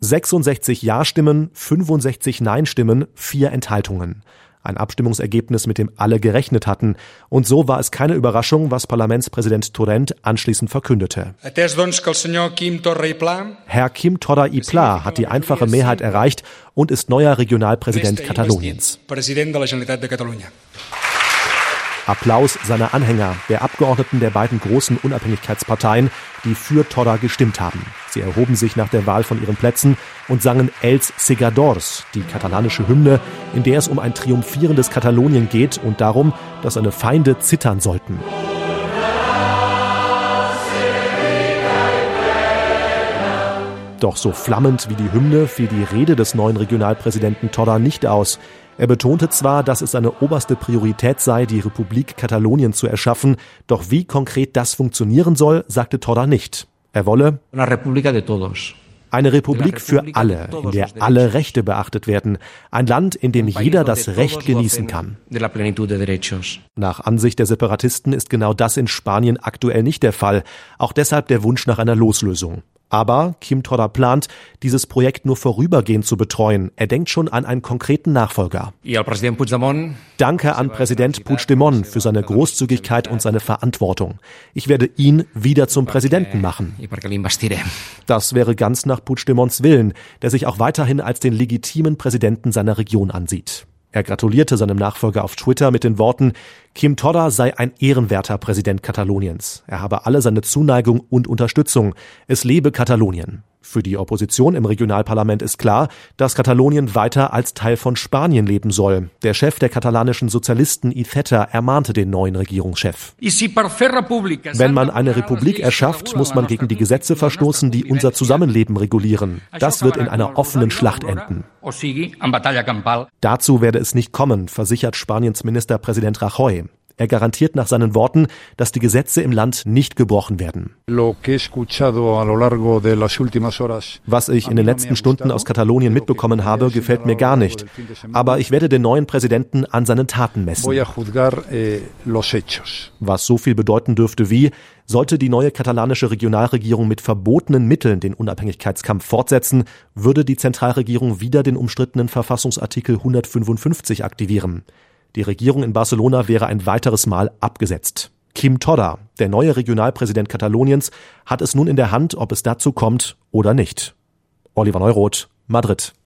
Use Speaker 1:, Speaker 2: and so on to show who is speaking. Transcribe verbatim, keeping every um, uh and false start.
Speaker 1: sechsundsechzig Ja-Stimmen, fünfundsechzig Nein-Stimmen, vier Enthaltungen. Ein Abstimmungsergebnis, mit dem alle gerechnet hatten. Und so war es keine Überraschung, was Parlamentspräsident Torrent anschließend verkündete. Herr Quim Torra i Pla hat die einfache Mehrheit erreicht und ist neuer Regionalpräsident Kataloniens. Applaus seiner Anhänger, der Abgeordneten der beiden großen Unabhängigkeitsparteien, die für Torra gestimmt haben. Sie erhoben sich nach der Wahl von ihren Plätzen und sangen Els Segadors, die katalanische Hymne, in der es um ein triumphierendes Katalonien geht und darum, dass seine Feinde zittern sollten. Doch so flammend wie die Hymne fiel die Rede des neuen Regionalpräsidenten Torra nicht aus. Er betonte zwar, dass es seine oberste Priorität sei, die Republik Katalonien zu erschaffen, doch wie konkret das funktionieren soll, sagte Torra nicht. Er wolle eine Republik für alle, in der alle Rechte beachtet werden. Ein Land, in dem jeder das Recht genießen kann. Nach Ansicht der Separatisten ist genau das in Spanien aktuell nicht der Fall. Auch deshalb der Wunsch nach einer Loslösung. Aber Quim Torra plant, dieses Projekt nur vorübergehend zu betreuen. Er denkt schon an einen konkreten Nachfolger. Danke an Präsident Puigdemont für seine Großzügigkeit und seine Verantwortung. Ich werde ihn wieder zum Präsidenten machen. Das wäre ganz nach Puigdemonts Willen, der sich auch weiterhin als den legitimen Präsidenten seiner Region ansieht. Er gratulierte seinem Nachfolger auf Twitter mit den Worten, Quim Torra sei ein ehrenwerter Präsident Kataloniens. Er habe alle seine Zuneigung und Unterstützung. Es lebe Katalonien. Für die Opposition im Regionalparlament ist klar, dass Katalonien weiter als Teil von Spanien leben soll. Der Chef der katalanischen Sozialisten Iceta ermahnte den neuen Regierungschef. Wenn man eine Republik erschafft, muss man gegen die Gesetze verstoßen, die unser Zusammenleben regulieren. Das wird in einer offenen Schlacht enden. Dazu werde es nicht kommen, versichert Spaniens Ministerpräsident Rajoy. Er garantiert nach seinen Worten, dass die Gesetze im Land nicht gebrochen werden. Was ich in den letzten Stunden aus Katalonien mitbekommen habe, gefällt mir gar nicht. Aber ich werde den neuen Präsidenten an seinen Taten messen. Was so viel bedeuten dürfte wie, sollte die neue katalanische Regionalregierung mit verbotenen Mitteln den Unabhängigkeitskampf fortsetzen, würde die Zentralregierung wieder den umstrittenen Verfassungsartikel hundertfünfundfünfzig aktivieren. Die Regierung in Barcelona wäre ein weiteres Mal abgesetzt. Quim Torra, der neue Regionalpräsident Kataloniens, hat es nun in der Hand, ob es dazu kommt oder nicht. Oliver Neuroth, Madrid.